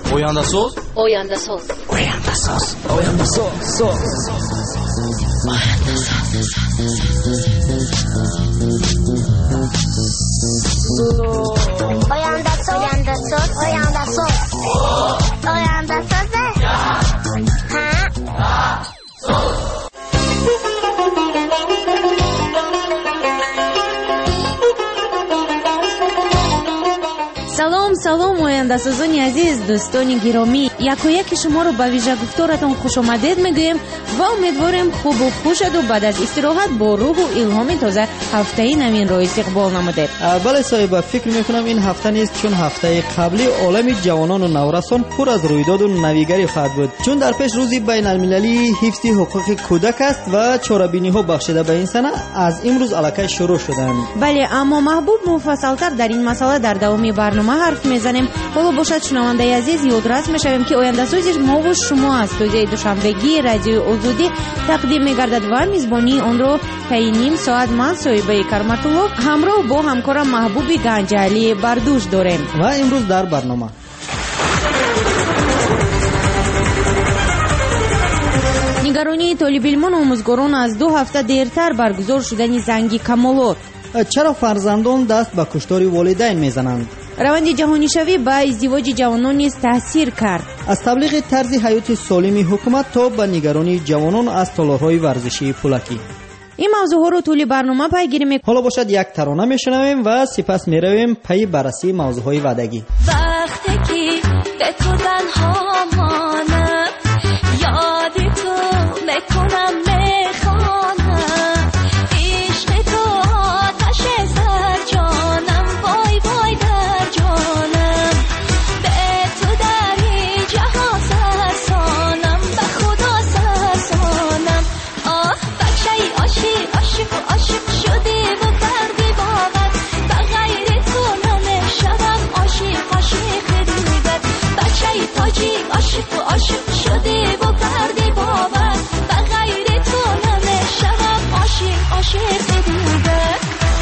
Oyanda soz. Oyanda soz. Oyanda soz. Oyanda soz. Oyanda soz. Oyanda soz. Oyanda soz. Oyanda soz. салом ояндасозони азиз, дӯстони гиромӣ, якояки шуморо ба вижагуфторатон хушомадед мегӯем ва умедворем хубу хушаду баъд аз истироҳат бо рӯҳу илҳоми тоза ҳафтаи навинро истиқбол намудед. бале соҳиба, фикр мекунам ин ҳафта низ чун ҳафтаи қаблӣ олами ҷавонону наврасон пур аз рӯйдоду навигарӣ хоҳад буд, чун дар пеш рӯзи байналмилалии ҳифзи ҳуқуқи кӯдак аст ва чорабиниҳо бахшида ба ин сана аз имрӯз аллакай шурӯъ шуданд. бале, аммо маҳбуб муфассалтар дар ин масъала дар давоми барнома ҳарф мезанем. ҳоло бошад шунавандаи азиз ёдрас мешавем ки ояндасози мову шумо аз студияи душанбегии радиои озодӣ тақдим мегардад ва мизбонии онро таи ним соат ман соҳибаи Карматулло ҳамроҳ бо ҳамкорам маҳбуби Ганҷалӣ бар дӯш дорем. ва имрӯз дар барнома нигаронии толибилмону омӯзгорон аз 2 ҳафта дертар баргузор шудани занги камолот. чаро фарзандон даст ба куштори волидайн мезананд? раванди ҷаҳонишавӣ ба издивоҷи ҷавонон низ таъсир кард. аз таблиғи тарзи ҳаёти солими ҳукумат то ба нигаронии ҷавонон аз толорҳои варзишии пулакӣ. ин мавзӯъҳоро тӯли барнома пайгирӣ мекунем. ҳоло бошад як тарона мешунавем ва сипас меравем пайи баррасии мавзӯъҳои ваъдагӣ. вақте ки бе ту танҳо монам, ёди ту мекунам, мехонам, ишқи ту оташе зар ҷонам, вой вой дар ҷонам, бе ту дар ин ҷаҳон сарсонам, ба худо сарсонам. оҳ бачаи ошиқ ошиқ ошиқ шудӣ ва кардӣ бовар, ба ғайри ту намешавам ошиқ ошиқ дигар. бачаи тоҷик ошиқ ошиқ шудӣ ва кардӣ бовар, ба ғайри ту намешавам ошиқ ошиқ дигар.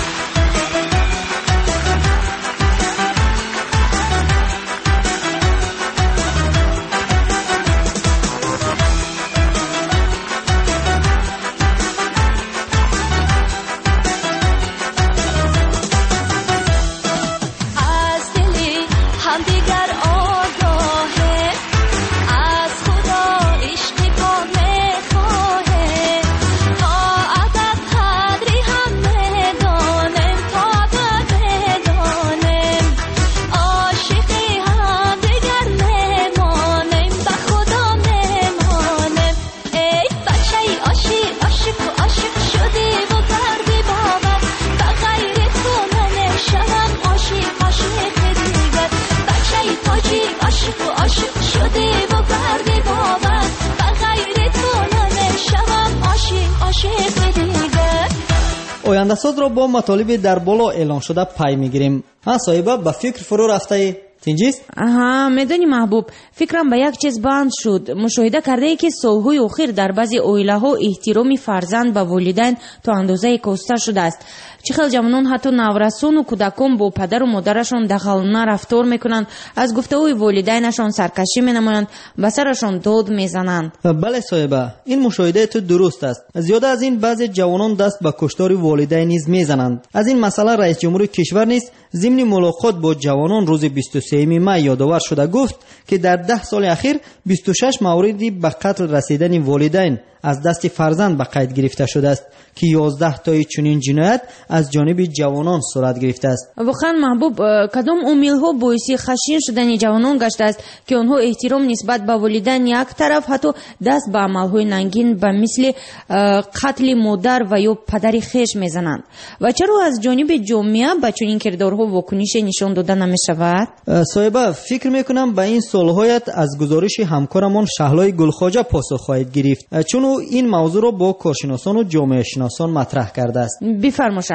ояндасозро бо матолиби дар боло эълон шуда пай мегирем. соҳиба, ба фикр фурӯ рафтаӣ? тинҷист? медонӣ маҳбуб, фикрам ба як чиз банд шуд. мушоҳида кардаe ки солҳои охир дар баъзе оилаҳо эҳтироми фарзанд ба волидайн то андозае коста шудааст. чӣ хел ҷавонон ҳатто наврасону кӯдакон бо падару модарашон дахалона рафтор мекунанд, аз гуфтаҳои волидайнашон саркашӣ менамоянд, ба сарашон дод мезананд. бале соҳиба, ин мушоҳидаи ту дуруст аст. зиёда аз ин баъзе ҷавонон даст ба куштори волидайн низ мезананд. аз ин масъала раис ҷумҳури кишвар низ зимни мулоқот бо ҷавонон рӯзи 23 май ёдовар шуда гуфт ки дар 10 соли ахир 26 мавриди ба қатл расидани волидайн аз дасти фарзанд ба қайд гирифта шудааст ки 11 тои чунин ҷиноят аз ҷониби ҷавонон сурат гирифтааст. воқеан маҳбуб, кадом умилҳо боиси хашин шудани ҷавонон гаштааст ки онҳо эҳтиром нисбат ба волидайн як тараф, ҳатто даст ба амалҳои нангин ба мисли қатли модар ва ё падари хеш мезананд? ва чаро аз ҷониби ҷомеа ба чунин кирдорҳо вокунише нишон дода намешавад? соҳиба, фикр мекунам ба ин суолҳоят аз гузориши ҳамкорамон Шаҳлои Гулхоҷа посух хоҳед гирифт, чун ӯ ин мавзӯъро бо коршиносону ҷомеашиносон матраҳ кардааст. бифармо Шаҳло.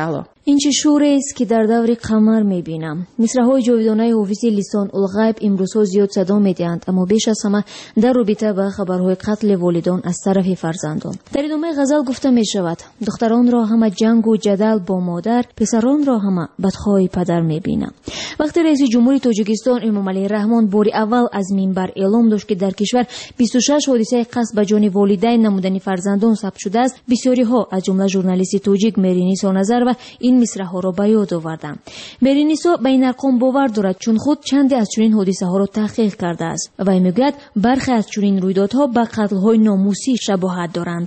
این چه شوری است که در دور قمر میبینم. مصرع‌های جاودانه حافظ لیسان الغیب امروزها زیاد صدا میدهند، اما بیش از همه در رابطه با خبرهای قتل والدان از طرف فرزندان. در ادامه غزل گفته می شود دختران را همه جنگ و جدل با مادر، پسران را همه بدخواه پدر میبینم. وقتی رئیس جمهوری تاجیکستان امامعلی رحمان بار اول از منبر اعلام داشت که در کشور 26 حادثه قصد به جان والدین نمودنی فرزندان ثبت شده است، بسیاری ها از جمله ژورنالیست تاجیک مهرینیسا نظر و این مصرع ها را به یاد آوردند. مهرینیسا به این ارقام باور دارد چون خود چندی از چنین حادثه ها را تحقیق کرده است و میگوید برخی از چنین رویدادها به قتل های ناموسی شباهت دارند.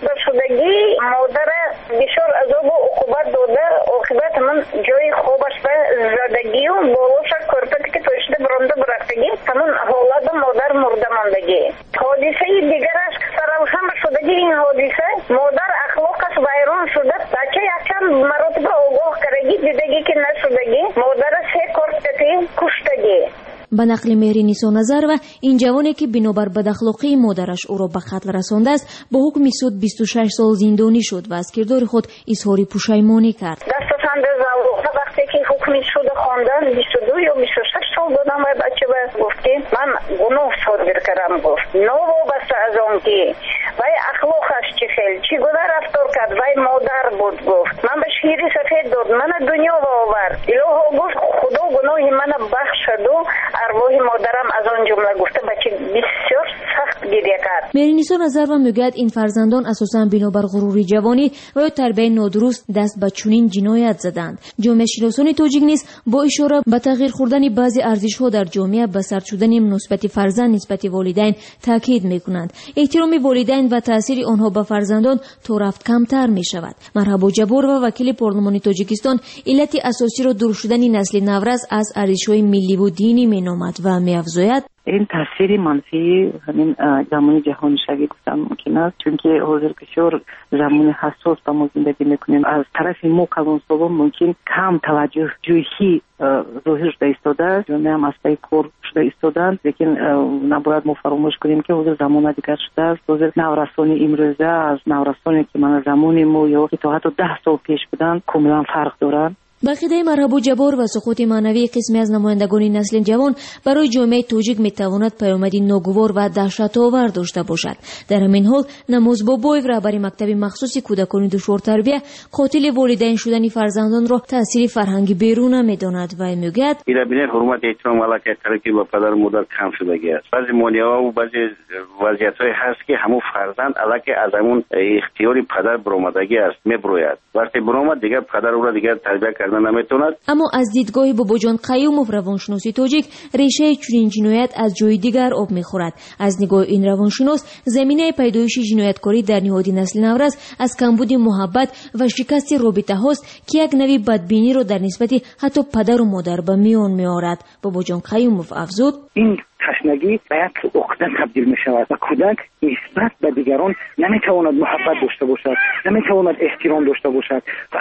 شدگی مادر بسیار عذاب و عقوبت داده، عاقبت من جای خوبش به زدگی و بالاش کرپتی که توشده برانده برفتگی، همون حالت مادر مرده ماندگی. حادثه دیگرش روشن شدگی این حادثه مادر اخلاقش ویران شده، بچه یکم مراتب آگاه کردگی دیدگی که نشدگی، مادر سه کرپتی کشتگی. به نقل مهرینیسا نظر و این جوانی که بنابر بداخلاقی مادرش او را به قتل رسانده است با حکم سود 26 سال زندانی شد و از کردار خود اظهار پشیمانی کرد. دستفند زوروخه وقتی که حکم سود خواندن 22 یا 26 سال دادم و بچه گفت که من گناه صادر کردم، گفت نو وابسته از آن که وی اخلاقش چی خیل چی گونه رفتار کرد، وی مادر بود، گفت من به شیری سفید داد من دنیا و آورد، الهو گفت خدا گناهی من بخشد و ارواح مادرم از آن جمله، گفته بچه بسیار سخت گریه کرد. مهرینیسا نظر و میگوید این فرزندان اساساً بنابر غرور جوانی و یا تربیت نادرست دست به چنین جنایت زدند. جامعه شناسان تاجیک نیز با اشاره به تغییر خوردن بعضی ارزش‌ها در جامعه به سر شدن مثبت فرزند نسبت والدین تاکید می‌کنند. احترام والدین و تاثیر آنها به فرزندان تا رفت کمتر می‌شود. مرحبا جبور و وکیل پارلمانی تاجیکستان علت اساسی را دور شدن نسل نورس از ارزش‌های ملی و دینی مینامد و می‌افزاید این تاثیر منفی همین زمان جهانی شوی گفتم ممکن است، چون که حاضر بسیار زمان حساس با ما زندگی میکنیم. از طرف ما کلانسالان ممکن کم توجه جویی ظاهر شده ایستاده، جامعه هم از پای کار شده ایستادند، لیکن نباید ما فراموش کنیم که حاضر زمان دیگر شده است. حاضر نورسانی امروزه از نورسانی که من زمان ما یا تا حتی 10 سال پیش بودن کاملا فرق دارند. بقیده مرحبا جبار و سقوط معنوی قسمی از نمایندگان نسل جوان برای جامعه تاجیک میتواند پیامدی ناگوار و دهشت‌آور داشته باشد. در همین حال نماز بابایو رهبر مکتب مخصوص کودکان دشوار تربیت قاتل والدین شدن فرزندان را تاثیر فرهنگی بیرون می‌داند و میگوید اینا بین حرمت احترام علاقه ترکی با پدر و مادر کم شدگی است. بعضی مانع‌ها و بعضی وضعیت‌های هست که همون فرزند علاقه از همون اختیاری پدر برآمدگی است میبروید. وقتی برآمد دیگر پدر او را دیگر تربیت نمیتوند. اما از دیدگاه باباجان قیوموف روانشناسی تاجیک ریشه چنین جنایت از جای دیگر آب میخورد. از نگاه این روانشناس زمینه پیدایش جنایتکاری در نهاد نسل نورس از کمبود محبت و شکست رابطه هاست که یک نوع بدبینی را در نسبت حتی پدر و مادر به میان میآورد. باباجان قیوموف افزود این تشنگی به یک عقده تبدیل می شود و کودک نسبت به دیگران نمیتواند محبت داشته باشد، نمیتواند احترام داشته باشد و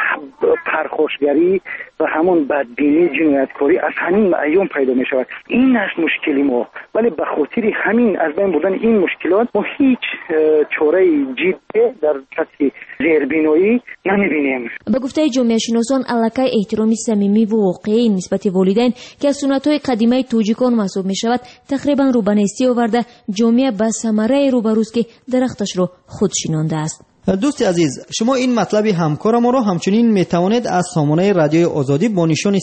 پرخاشگری و همون بدبینی جنایتکاری از همین ایام پیدا می شود. این است مشکلی ما، ولی به خاطر همین از بین بردن این مشکلات ما هیچ چاره جدی در سطح زیربینایی نمیبینیم. به گفته جامعه شناسان علاقه احترامی صمیمی و واقعی نسبت والدین که از سنت‌های قدیمی تاجیکان محسوب می شود تقریبا رو به نیستی آورده، جامعه به ثمره روبروست که درختش رو خود شینانده است. دوست عزیز، شما این مطلب همکار ما را همچنین میتوانید از سامانه رادیوی آزادی با نشان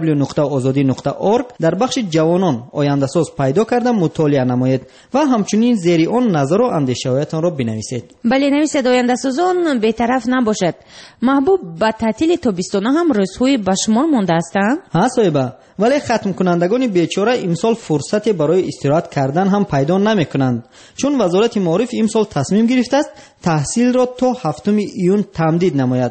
www.azadi.org در بخش جوانان آینده ساز پیدا کرده مطالعه نمایید و همچنین زیر آن نظر و اندیشه‌هایتان را بنویسید. بله، نویسید آینده سازان بی‌طرف نباشد. محبوب، با تعطیل تابستان هم روزهای بشمار مانده هستند؟ ها صاحبه، ولی ختم کنندگان بیچاره امسال فرصتی برای استراحت کردن هم پیدا نمی‌کنند، چون وزارت معارف امسال تصمیم گرفته است تحصیل را تا 7 ایون تمدید نماید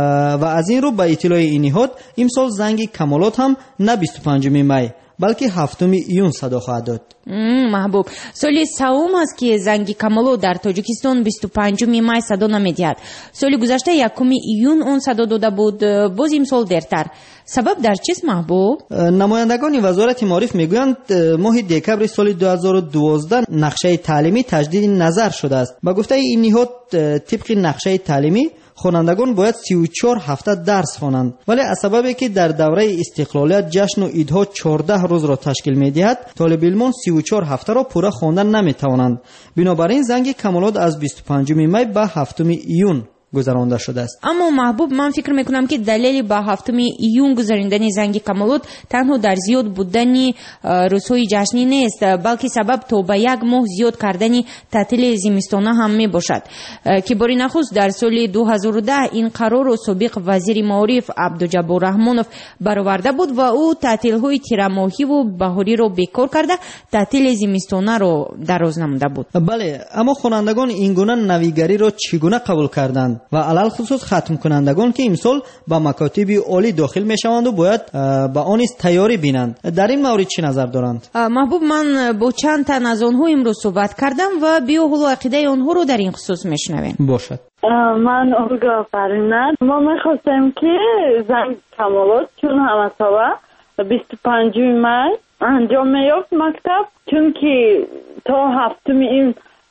و از این رو به اطلاع این نهاد امسال زنگ کمالات هم نه 25 می بلکه 7 ایون صدا خواهد داد. محبوب، سالی سوم است که زنگ کمالات در تاجیکستان 25 می صدا نمیدهد. سال گذشته 1 ایون اون صدا داده بود، باز امسال دیرتر. سبب در چیست محبوب؟ نمایندگان وزارت معارف میگویند ماه دکبر سال 2012 نقشه تعلیمی تجدید نظر شده است. با گفته این نهاد طبق نقشه تعلیمی خوانندگان باید 34 هفته درس خوانند، ولی از سببی که در دوره استقلالیت جشن و عیدها 14 روز را تشکیل می‌دهد، طالب علمان 34 هفته را پورا خواندن نمی‌توانند. بنابراین زنگ کمالات از 25 می به 7 ایون گذرانده شده است. اما محبوب، من فکر میکنم که دلیلی با 7 ایون گذراندن زنگ کمالات تنها در زیاد بودن روزهای جشنی نیست، بلکه سبب تا به 1 ماه زیاد کردن تعطیل زمستانه هم می باشد که باری نخست در سال 2010 این قرار و سابق وزیر معارف عبدالجبار رحمانوف برآورده بود و او تعطیل‌های تیرماهی و بهاری را بیکار کرده تعطیل زمستانه را دراز نموده بود. بله، اما خوانندگان این گونه نویگری را چگونه قبول کردند و علل خصوص ختم کنندگان که امسال با مکاتب عالی داخل می شوند و باید با آن تیاری بینند، در این مورد چه نظر دارند؟ محبوب، من با چند تن از آنها امروز صحبت کردم و بیا حالا عقیده آنها رو در این خصوص میشنویم. باشد. من اولگا فرینه، ما میخواستیم که زنگ کمالات چون همه ساله 25 می انجام میافت مکتب، چون که تا 7 این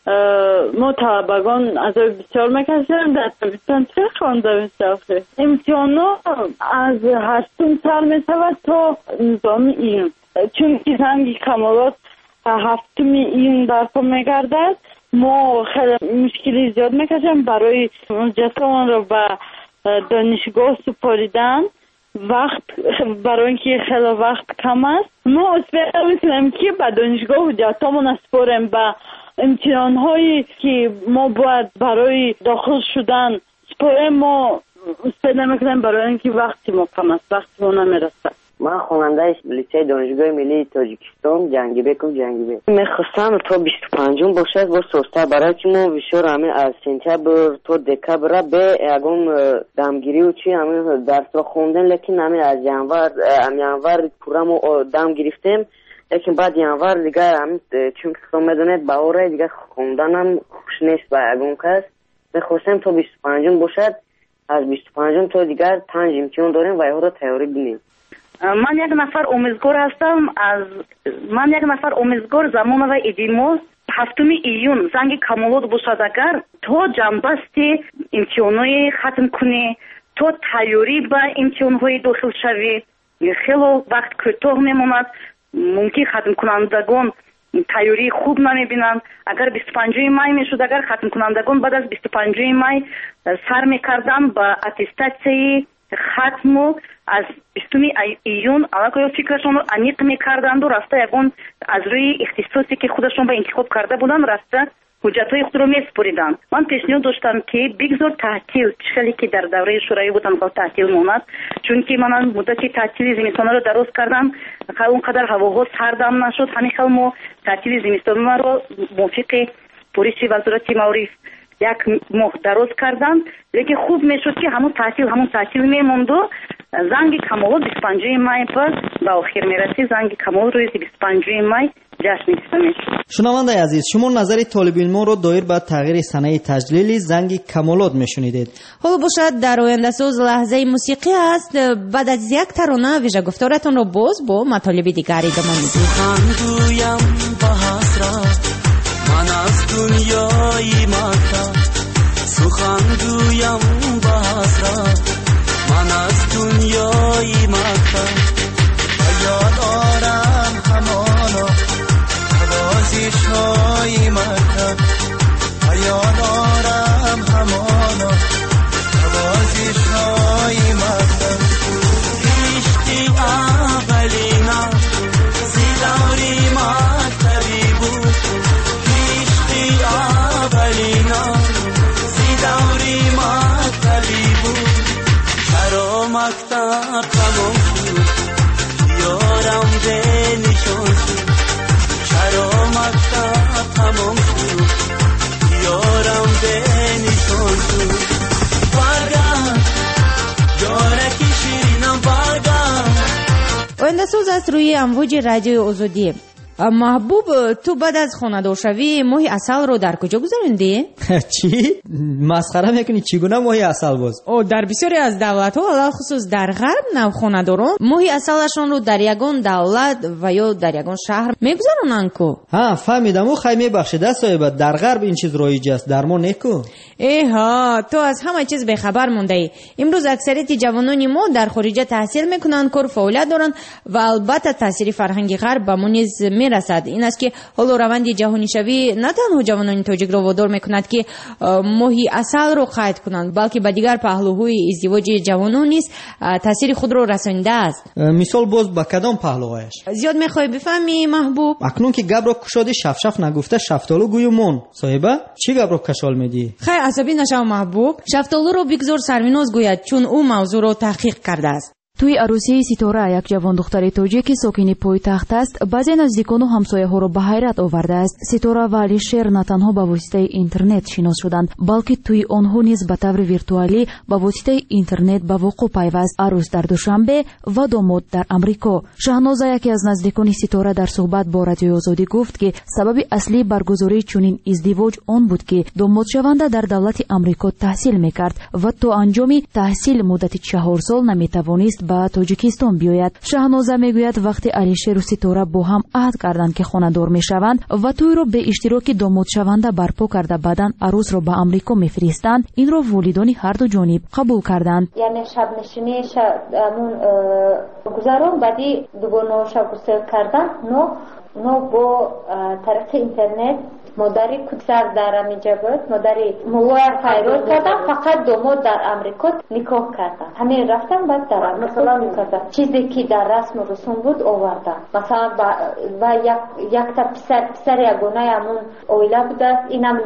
ما طلبگان از بسیار میکشیم در تابستان چه خوانده میشه. امتحانا از 8 سال میشود تا نظام ایون، چون که زنگ کمالات 7 ایون برپا میگردد. ما خیلی مشکلی زیاد میکشیم برای جسمان رو به دانشگاه سپاریدن، وقت برای اینکه خیلی وقت کم است. ما اصلا میتونیم که به دانشگاه حجتامون سپاریم به امتحان هایی که ما باید برای داخل شدن سپاریم. ما استفاده نمیکنیم برای اینکه وقتی ما کم است، وقتی ما نمیرسد. من خواننده لیسه دانشگاه ملی تاجیکستان جنگیبک میخواستم تا 25 باشد با سوسته، برای که ما بیشتر همین از سپتامبر تا دکبر به یگان دمگیری و چی همین درس را خوندن، لیکن همین از ینور پورا ما دم گرفتیم، لیکن بعد ینور دیگه همین چون که خود میدونید بهاره دیگه خوندنم خوش نیست با یگان کس. میخواستم تا 25 باشد، از 25 تا دیگر 5 امتحان داریم و یه را تیاری بینیم. من یک نفر امیدوار هستم، من یک نفر امیدوار زمان و ایدیمو 7 ایون زنگ کمالات باشد. اگر تو جنبستی امتحانای ختم کنی، تو تیاری به امتحانهای داخل شوی، خیلی وقت کوتاه میماند، ممکن ختم کنندگان تیاری خوب نمیبینند. اگر 25 می میشد، اگر ختم کنندگان بعد از 25 می سر میکردن با اتستاسی ختم و از 20 ایون علاقه فکرشون رو عمیق میکردند و راسته یکون از روی اختصاصی که خودشون به انتخاب کرده بودن راسته حجتهای خود رو میسپریدن. من پیشنهاد داشتم که بگذار تعطیل چخلی که در دوره شورایی بودن با تعطیل ماند، چون که من مدت تعطیل زمستانه رو دراز کردم، اونقدر هواها سردم نشد. همین خیلی ما تعطیل زمستانه رو موافق پولیسی وزارت معارف 1 ماه دراز کردن، لیکن خوب میشد که همون تعطیل میموند و زنگ کمالات 25 می به آخر میرسید. زنگ کمالات روز 25 می جشن میشد. شنونده عزیز، شما نظر طالب علمان را دایر به تغییر صنایع تجلیلی زنگ کمالات میشنیدید. حالا باشد در آینده ساز لحظه موسیقی است. بعد از یک ترانه ویژه گفتارتون را باز با مطالب دیگری ادامه میدیم. گویم با حسرت من از دنیای مکتب، سخن گویم با حسرت من از دنیای مکتب، و یاد آرم همانا نوازش های مکتب، و یاد آرم همانا نوازش های مکتب. عشقی اولینا زی دوری مکتبی بود، عشقی اولینا زی دوری مکتبی بود. چرا مکتب تمام شد یارم به نشان شد، چرا مکتب تمام شد یارم به نشان شد. برگرد یارکی شیرینم برگرد. آینده سوز است روی امواج رادیو آزادی. محبوب، تو بعد از خانه‌دارشوی ماه اصل رو در کجا گذروندی؟ چی؟ مسخره میکنی؟ چگونه ماه اصل باز؟ در بسیاری از دولت‌ها علاوه خصوص در غرب نوخانه‌داران ماه اصلشون رو در یگان دولت و یا در یگان شهر میگذرونن کو. فهمیدم. خیلی میبخشید صاحب، در غرب این چیز رایج است، در ما نیکو. تو از همه چیز بخبر مونده ای. امروز اکثریت جوانان ما در خارج تحصیل میکنن، کار فعالیت دارن و البته تاثیر فرهنگ غرب به ما نیز میرسد. این است که حالا روند جهانی شوی نه تنها جوانان تاجیک را وادار میکند که ماهی اصل رو قید کنند، بلکه به دیگر پهلوهای ازدواج جوانان نیز تاثیر خود را رسانیده است. مثال باز با کدام پهلوهایش؟ زیاد میخوای بفهمی محبوب؟ اکنون که گب را کشادی شفشف نگفته شفتالو گویمون. صاحبه چی گب را کشال میدی؟ خیلی عصبی نشو محبوب. شفتالو رو بگذار سرویناز گوید، چون او موضوع رو تحقیق کرده است. توی عروسی ستاره یک جوان دختر تاجیک ساکن پایتخت است، بعضی نزدیکان و همسایه‌ها را به حیرت آورده است. ستاره و علیشیر نه تنها به واسطه اینترنت شناس شدند، بلکه توی آنها نیز به طور ویرتوالی به واسطه اینترنت به وقوع پیوست. عروس در دوشنبه و داماد در امریکا. شهنازه یکی از نزدیکان ستاره در صحبت با رادیوی آزادی گفت که سبب اصلی برگزاری چنین ازدواج آن بود که داماد شونده در دولت امریکا تحصیل میکرد و تا انجام تحصیل مدت 4 سال نمیتوانست به تاجیکستان بیاید. شهنازه میگوید وقتی علیشیر و ستاره با هم عهد کردند که خانه‌دار میشوند و توی را به اشتراک داماد شونده برپا کرده بعداً عروس را به امریکا میفرستند، این را والدان هر دو جانب قبول کردند. یعنی شب نشینی گذران بعدی دوباره شب گسل کردن نو با طریق اینترنت مادری کدسر در امریکا بود، مادری موار فیروز کردن، فقط داماد در امریکا نکاح کردن. همین رفتن بعد در امریکا نکاح. چیزی که در رسم و رسوم بود آوردن. مثلا و یک تا پسر یگانه همون اویله بود است، اینم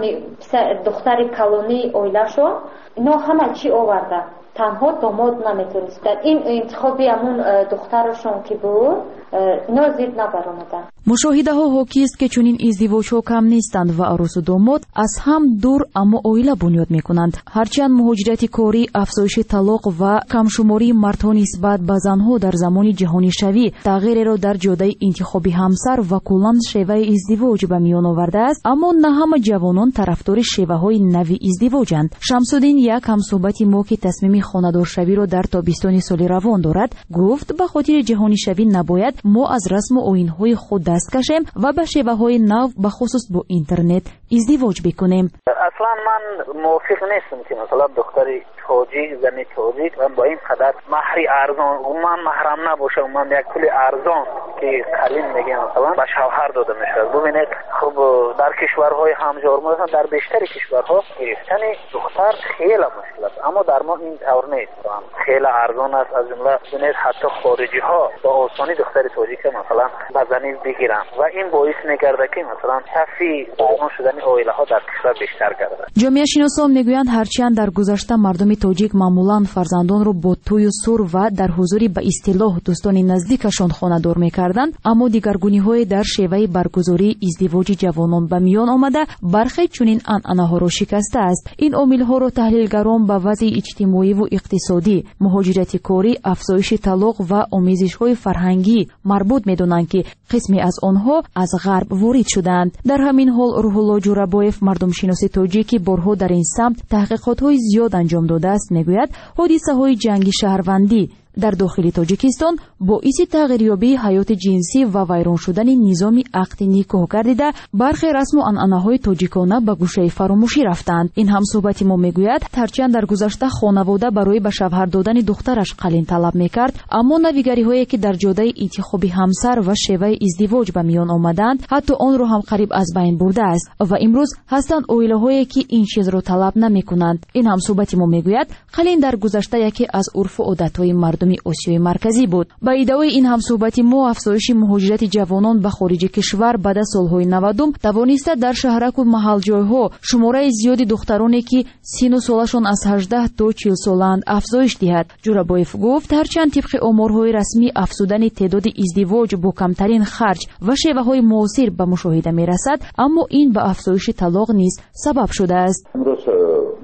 دختر کلونی اویله شد. اینا همه چی آوردن. تنها داماد نمیتونست. این انتخابی همون دخترشون که بود اینا زید نبرامدن. مشاهده ها حاکی است که چنین ازدواج ها کم نیستند و عروس و داماد از هم دور اما عائله بنیاد میکنند. هرچند مهاجرت کاری، افزایش طلاق و کمشماری مردها نسبت به زنها در زمان جهانی شوی تغییر را در جاده انتخاب همسر و کلاً شیوه ازدواج به میان آورده است، اما نه همه جوانان طرفدار شیوه های نوی ازدواجند. شمس‌الدین یک همصحبت ما که تصمیم خانه‌دار شوی را در تابستان سال روان دارد گفت به خاطر جهانی شوی نباید ما از رسم و آیین‌های خود دست کشیم و به شیوه‌های نو به خصوص با اینترنت ازدواج بکنیم. اصلا من موافق نیستم که مثلا دختری تاجیک زنی تاجیک و با این قدر مهری ارزان و من محرم نباشه و من یک پول ارزان که قلیم میگه مثلا به شوهر داده میشه. ببینید خب در کشورهای همجور ما در بیشتر کشورها گرفتن دختر خیلی مشکل است، اما در ما این طور نیست. خیلی ارزان است. از جمله ببینید حتی خارجی ها با آسانی دختر تاجیک مثلا به زنی بگیرن و این باعث میگرده که مثلا تفی آسان شدن عائله ها در کشور بیشتر گردد. جامعه شناسان میگویند هرچند در گذشته مردم تاجیک معمولا فرزندان را با توی و سور و در حضور به اصطلاح دوستان نزدیکشان خانه‌دار میکردند، اما دیگرگونی‌های در شیوه برگزاری ازدواج جوانان به میان آمده برخی چنین عنعنه‌ها را شکسته است. این عامل‌ها را تحلیلگران به وضع اجتماعی و اقتصادی، مهاجرت کاری، افزایش طلاق و آمیزش‌های فرهنگی مربوط می‌دانند که قسمی از آنها از غرب وارد شدند. در همین حال روح الله جورابایف مردم شناس تاجیکی بارها در این سمت تحقیقات‌های زیاد انجام داده است میگوید حادثه‌های جنگ شهروندی در داخل تاجیکستان باعث تغییریابی حیات جنسی و ویران شدن نظام عقد نکاح گردیده برخی رسم و عنعنه‌های تاجیکانه به گوشه فراموشی رفتند. این هم صحبت ما میگوید هرچند در گذشته خانواده برای به شوهر دادن دخترش قلین طلب میکرد، اما نویگری‌هایی که در جاده انتخاب همسر و شیوه ازدواج به میان آمدند حتی آن را هم قریب از بین برده است و امروز هستند عائله‌هایی که این چیز را طلب نمیکنند. این هم صحبت ما میگوید قلین در گذشته یکی از عرف و عادت‌های مردم آسیای مرکزی بود. با ادعای این همصحبت ما افزایش مهاجرت جوانان به خارج کشور بعد از سالهای 90 توانسته در شهرک و محل جایها شماره زیادی دخترانی که سن و سالشان از 18 تا 40 سالند افزایش دهد. جورابایف گفت هرچند طبق آمارهای رسمی افزودن تعداد ازدواج با کمترین خرج و شیوه‌های معاصر به مشاهده می‌رسد، اما این به افزایش طلاق نیز سبب شده است. امروز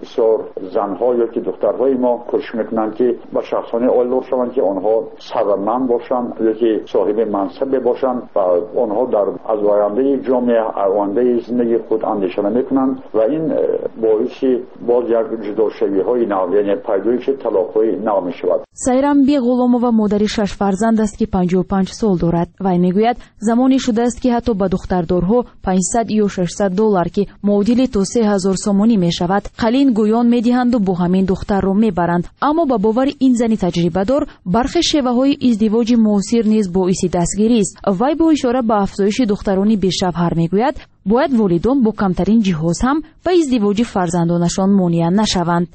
بسیار زنها یا که دخترهای ما کوشش میکنند که به شخصانی آیلور شوند که آنها ثروتمند باشند یا که صاحب منصب باشند و آنها از آینده جامعه آینده زندگی خود اندیشه نمیکنند و این باعث باز یک جداشوی های نو یعنی پیدایش طلاق های نو می شود. сайрамби ғуломова модари 6 фарзанд аст ки 55 сол дорад. вай мегӯяд замоне шудааст ки ҳатто ба духтардорҳо 500 ё 600 доллар ки муодили то 3000 сомонӣ мешавад қалин гӯён медиҳанду бо ҳамин духтарро мебаранд. аммо ба бовари ин зани таҷрибадор бархе шеваҳои издивоҷи муосир низ боиси дастгирист. вай бо ишора ба афзоиши духтарони бешавҳар мегӯяд бояд волидон бо камтарин ҷиҳоз ҳам ба издивоҷи фарзандонашон монеа нашаванд.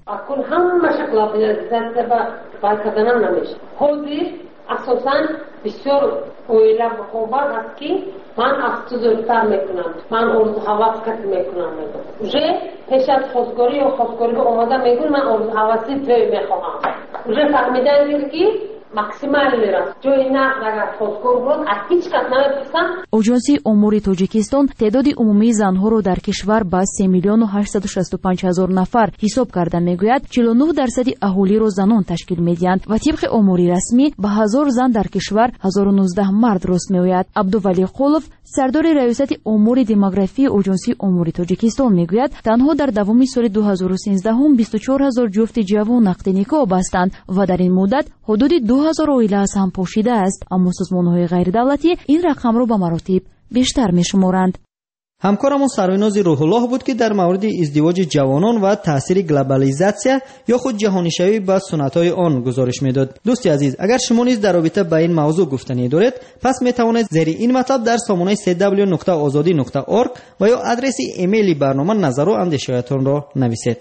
ҳозир асосан бисёр оила бохобар ҳаст ки ман аз ту зудтар мекунам, ман орзу ҳавас касӣ мекунам, уже пеш аз хостгорӣ ё хостгорига омада мегӯям ман орзу ҳаваси тӯй мехоҳам. уже фаҳмидан ки максималӣ раст ҷои нақд агар хостгор буд аз ҳеҷ кас намепурсам. оҷонсии омори тоҷикистон теъдоди умумии занҳоро дар кишвар ба 3 миллиону 865 ҳазор нафар ҳисоб карда мегӯяд 49% аҳолиро занон ташкил медиҳанд ва тибқи омори расмӣ ба 1000 зан дар кишвар 1019 мард рост меояд. абдували қулов сардори раёсати омори демографии оҷонсии омори тоҷикистон мегӯяд танҳо дар давоми соли 2013 24 ҳазор ҷуфти ҷавон нақди никоҳ бастанд ва дар ин муддат ҳудуди 2000 оила аз ҳам пошида аст. аммо созмонҳои ғайридавлатӣ ин рақамро ба маротиб бештар мешуморанд. ҳамкорамон сарвинози рӯҳуллоҳ буд ки дар мавриди издивоҷи ҷавонон ва таъсири глобализатсия ё худ ҷаҳонишавӣ ба суннатҳои он гузориш медод. дӯсти азиз, агар шумо низ дар робита ба ин мавзӯъ гуфтанӣ доред, пас метавонед зери ин матлаб дар сомонаи cw.azadi.org ва ё адреси эмейли барнома назару андешоятонро нависед.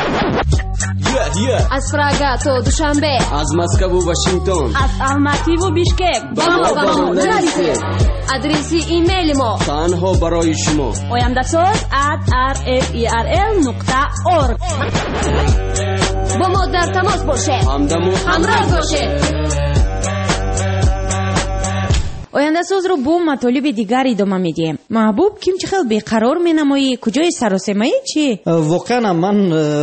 аз прага то душанбе, аз Москву Вашингтон, аз Алмативу Бишкек ба мо нависед. адреси имейли мо танҳо барои шумо oyandasoz@rferl.org. با ما در تماس باشید، همراه باشید. ояндасозро бо матолиби дигар идома медиҳем. маҳбуб, ким чӣ хел беқарор менамоӣ? куҷои саросемаӣ чӣ? воқеан ман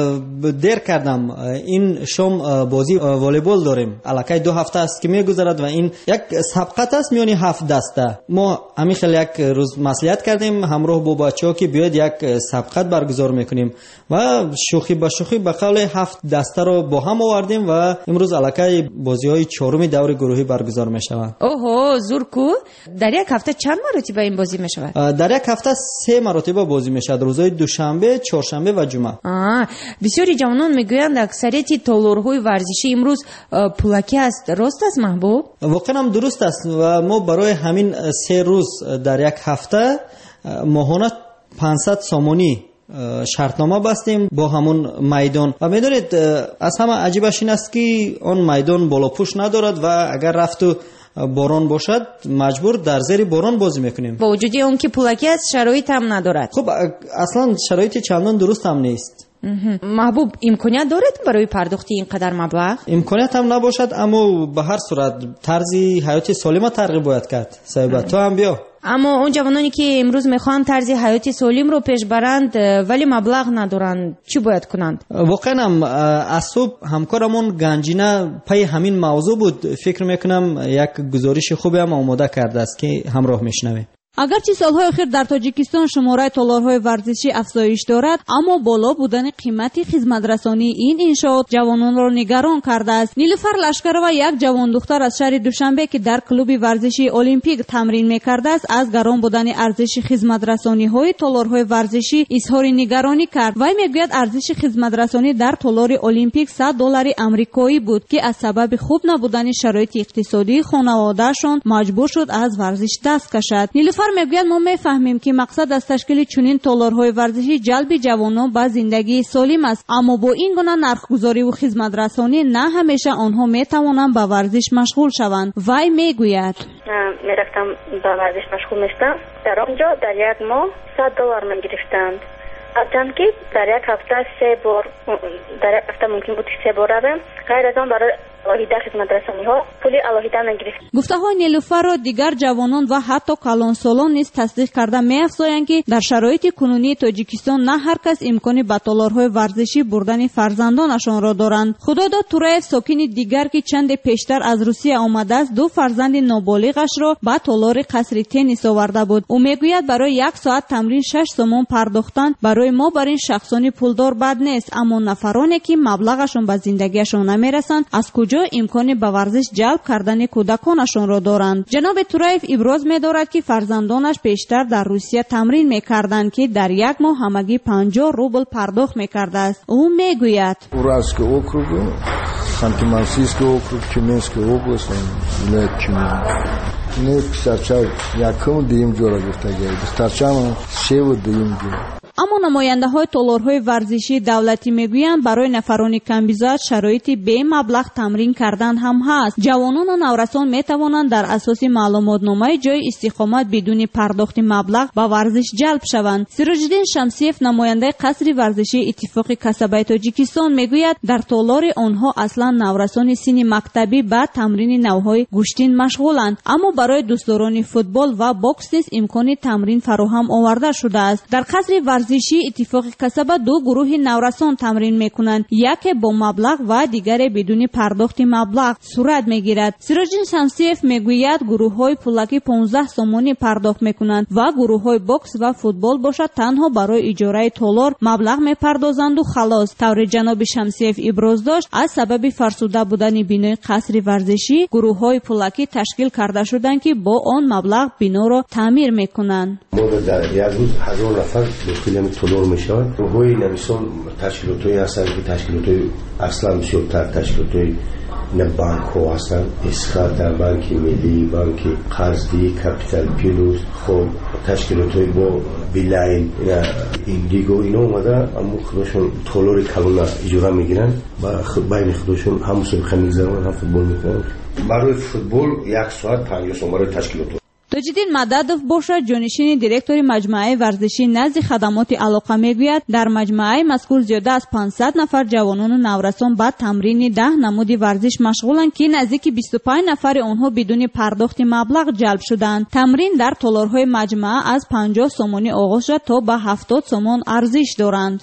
дер кардам. ин шом бозӣ волейбол дорем. аллакай 2 ҳафта аст ки мегузарад ва ин як сабқат аст миёни 7 даста. мо ҳамин хел як рӯз маслиҳат кардем ҳамроҳ бо бачаҳо ки биёед як сабқат баргузор мекунем ва шӯхӣ ба шӯхӣ ба қавли 7 дастаро бо ҳам овардем ва имрӯз аллакай бозиҳои чоруми даври гурӯҳӣ баргузор мешаванд. оҳо, зурку. дар як ҳафта чанд маротиба ин бозӣ мешавад? дар як ҳафта 3 маротиба бозӣ мешавад, рӯзҳои душанбе, чоршанбе ва ҷумъа. бисёри ҷавонон мегӯянд аксарияти толорҳои варзишӣ имрӯз пулакӣ аст. рост аст маҳбуб? воқеан дуруст аст ва мо барои ҳамин 3 рӯз дар як ҳафта моҳона 500 сомонӣ шартнома бастем бо ҳамон майдон ва медонед аз ҳама аҷибаш ин аст ки он майдон болопӯш надорад ва агар рафту борон бошад маҷбур дар зери борон бозӣ мекунем. бо вуҷуди он ки пулакӣ аст, шароит ҳам надорад. хуб, аслан шароити чандон дуруст ҳам нест. маҳбуб, имконият доред барои пардохти ин қадар маблағ? имконият ҳам набошад, аммо ба ҳар сурат тарзи ҳаёти солима тарғиб бояд кард. соҳиба, ту ҳам биё. аммо он ҷавононе ки имрӯз мехоҳанд тарзи ҳаёти солимро пеш баранд, вале маблағ надоранд, чӣ бояд кунанд? воқеан аз субҳ ҳамкорамон ганҷина пайи ҳамин мавзӯъ буд. фикр мекунам як гузориши хубе ҳам омода кардааст ки ҳамроҳ мешунавем. агарчи солҳои охир дар тоҷикистон шумораи толорҳои варзишӣ афзоиш дорад, аммо боло будани қимати хизматрасонии ин иншоот ҷавононро нигарон кардааст. нилуфар лашкарова, як ҷавондухтар аз шаҳри душанбе ки дар клуби варзишии олимпик тамрин мекардааст, аз гарон будани арзиши хизматрасониҳои толорҳои варзишӣ изҳори нигаронӣ кард. вай мегӯяд арзиши хизматрасонӣ дар толори олимпик $100 амрикоӣ буд ки аз сабаби хуб набудани шароити иқтисодии хонаводаашон маҷбур шуд аз варзиш даст кашад. мегӯяд мо мефаҳмем ки мақсад аз ташкили чунин толорҳои варзишӣ ҷалби ҷавонон ба зиндагии солим аст, аммо бо ин гуна нархгузориву хизматрасонӣ на ҳамеша онҳо метавонанд ба варзиш машғул шаванд. вай мегӯяд: мерафтам ба варзиш машғул мешдам, дар он ҷо дар як моҳ $100 мегирифтанд. ҳарчанд ки дар як ҳафта 3 бор, дар як ҳафта мумкин буд 3 бор равем. ғайр аз он барои алоҳида хизматрасониҳо пули алоҳида нагирифт. гуфтаҳои нилуфарро дигар ҷавонон ва ҳатто калонсолон низ тасдиқ карда меафзоянд ки дар шароити кунунии тоҷикистон на ҳар кас имкони ба толорҳои варзишӣ бурдани фарзандонашонро доранд. худодод тураев сокини дигар ки чанде пештар аз русия омадааст ду фарзанди ноболиғашро ба толори қасри теннис оварда буд. ӯ мегӯяд барои 1 соат тамрин 6 сомон пардохтан барои мо бар ин шахсони пулдор бад нест, аммо нафароне ки маблағашон ба зиндагиашон намерасанд аз куҷо имкони ба варзиш ҷалб кардани кӯдаконашонро доранд. ҷаноби тураев иброз медорад ки фарзандонаш пештар дар русия тамрин мекарданд ки дар як моҳ ҳамагӣ 50 рубл пардохт мекардааст. ӯ мегӯяд: Уральский округ, Ханты-Мансийский округ, Тюменская область, вилоят Тюмень. Не писарча якум дуюм ҷора гуфта гирад. Писарчама севу дуюм ҷора. аммо намояндаҳои толорҳои варзишии давлатӣ мегӯянд барои нафарони камбизоат шароити бемаблағ тамрин кардан ҳам ҳаст. ҷавонону наврасон метавонанд дар асоси маълумотномаи ҷои истиқомат бидуни пардохти маблағ ба варзиш ҷалб шаванд. Сироҷиддин Шамсиев, намояндаи қасри варзишии Иттифоқи Касабаи Тоҷикистон, мегӯяд дар толори онҳо аслан наврасони синни мактабӣ ба тамрини навъҳои гӯштин машғуланд, аммо барои дӯстдорони футбол ва бокс низ имкони тамрин фароҳам оварда шудааст. дар қасри варзишии Иттифоқи Касаба ду гурӯҳи наврасон тамрин мекунанд, яке бо маблағ ва дигаре бидуни пардохти маблағ сурат мегирад. Сироҷиддин Шамсиев мегӯяд гурӯҳҳои пулакӣ 15 сомонӣ пардохт мекунанд ва гурӯҳҳои бокс ва футбол бошад танҳо барои иҷораи толор маблағ мепардозанду халос. тавре ҷаноби Шамсиев иброз дошт, аз сабаби фарсуда будани бинои қасри варзишӣ гурӯҳҳои пулакӣ ташкил карда шуданд ки бо он маблағ биноро таъмир мекунанд. дар як рӯз 1000 нафар дохили толор мешавад. гурӯҳҳои намисон ташкилотҳои ҳастанд ки ташкилотҳои аслан бисёртар ташкилотҳои банкҳо ҳастанд. исхата, банки миллӣ, банки қарздӣ, капитал плюс, хоб ташкилотҳои бо билайн, индиго ино омада аммо худошон толори калона иҷора мегиранд ва байни худошон ҳам мусобиқа мегзаронанд, ҳам футбол мекунанд. барои футбол 1 соат 50 сом барои ташкилотҳо. Тоҷиддин Мададов бошад, ҷонишини директори маҷмӯаи варзишӣ назди хадамоти алоқа мегӯяд, дар маҷмӯаи мазкур зиёда аз 500 нафар ҷавонону наврасон ба тамрини 10 намуди варзиш машғуланд ки наздики 25 нафари онҳо бидуни пардохти маблағ ҷалб шуданд. Тамрин дар толорҳои маҷмӯа аз 50 сомонӣ оғоз шуда то ба 70 сомон арзиш доранд.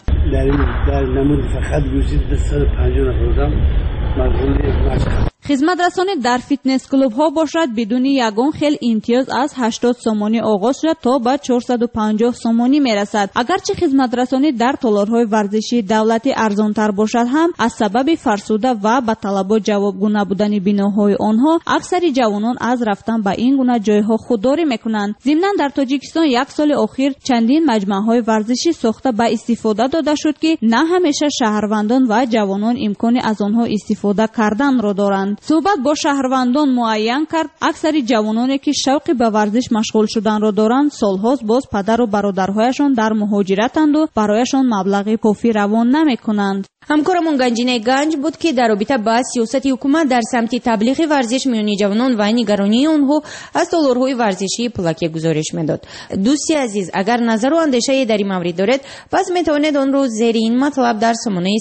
дар намуди фақат гӯшид 250 нафар машғули машқ. хизматрасонӣ дар фитнес-клубҳо бошад бидуни ягон хел имтиёз аз 80 сомонӣ оғоз шуда то ба 450 сомонӣ мерасад. агарчи хизматрасонӣ дар толорҳои варзишии давлатӣ арзонтар бошад ҳам, аз сабаби фарсуда ва ба талабот ҷавобгӯ набудани биноҳои онҳо аксари ҷавонон аз рафтан ба ин гуна ҷойҳо худдорӣ мекунанд. зимнан дар Тоҷикистон як соли охир чандин маҷмӯаҳои варзишӣ сохта ба истифода дода шуд ки на ҳамеша шаҳрвандон ва ҷавонон имкони аз онҳо истифода карданро доранд. суҳбат бо шаҳрвандон муайян кард, аксари ҷавононе ки шавқи ба варзиш машғул шуданро доранд, солҳост боз падару бародарҳояшон дар муҳоҷиратанду барояшон маблағи кофӣ равон намекунанд. ҳамкорамон Ганҷинаи Ганҷ буд ки дар робита ба сиёсати ҳукумат дар самти таблиғи варзиш миёни ҷавонон ва нигаронии онҳо аз толорҳои варзишии пулакӣ гузориш медод. дӯсти азиз, агар назару андешае дар ин маврид доред, пас метавонед онро зери ин матлаб дар сомонаи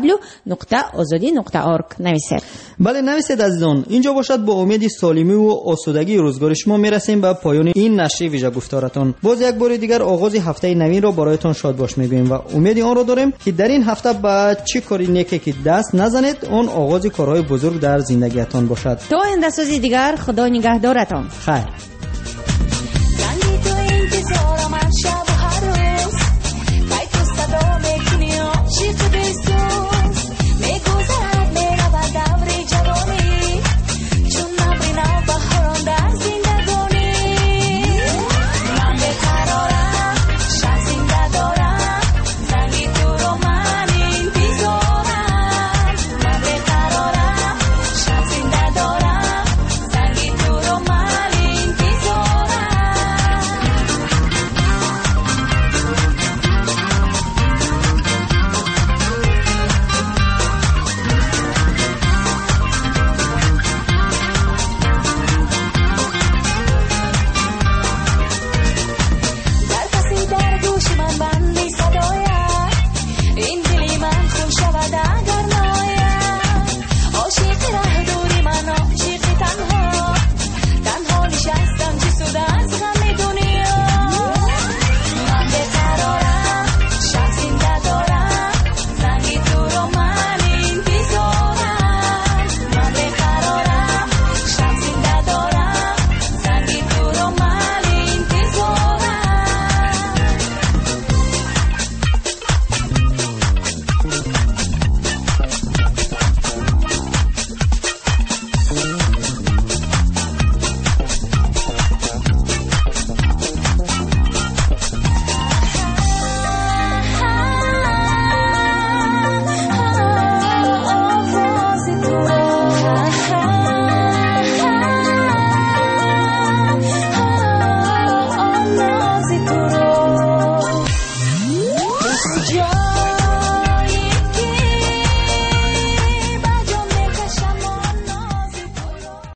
cw.ozodi.org нависед. бале, нависед азизон. инҷо бошад бо умеди солимиву осудагии рӯзгори шумо мерасем ба поёни ин нашри вижагуфторатон. боз як бори дигар оғози ҳафтаи навинро бароятон шодбош мегӯем ва умеди онро дорем ки дар ин ҳафта ба чӣ кори неке ки даст назанед, он оғози корҳои бузург дар зиндагиятон бошад. то ояндасози дигар, худо нигаҳдоратон. хайр.